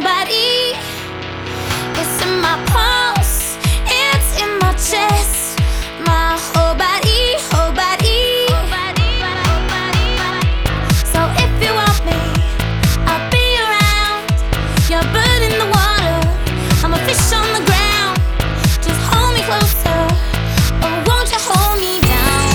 body. It's in my pulse, it's in my chest, my whole body, whole body. So if you want me, I'll be around. You're a bird in the water, I'm a fish on the ground. Just hold me closer, or won't you hold me down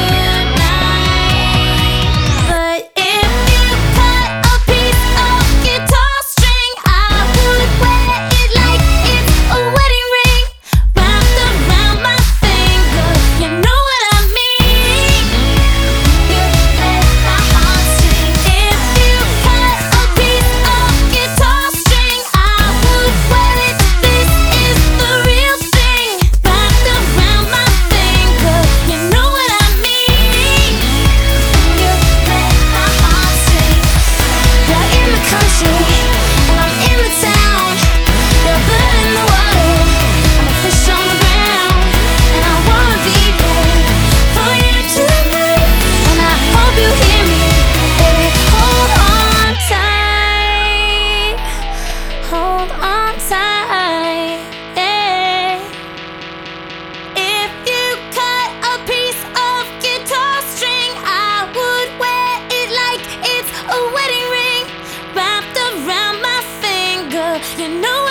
tonight? But if you cut a piece of guitar string, I would wear it like it's a wedding ring, wrapped around my finger. You know what I mean? You let my heart sing. If you cut a piece of guitar string, I would wear it. This is the real thing, wrapped around my finger. You know what I mean? You let my heart sing. You're in the country, and I'm in the town. You're a bird in the water, I'm a fish on the ground. And I wanna be there for you tonight, and I hope you hear me. Baby, hold on tight, hold on tight, yeah. If you cut a piece of guitar string, I would wear it like it's a wedding ring, wrapped around my finger. You know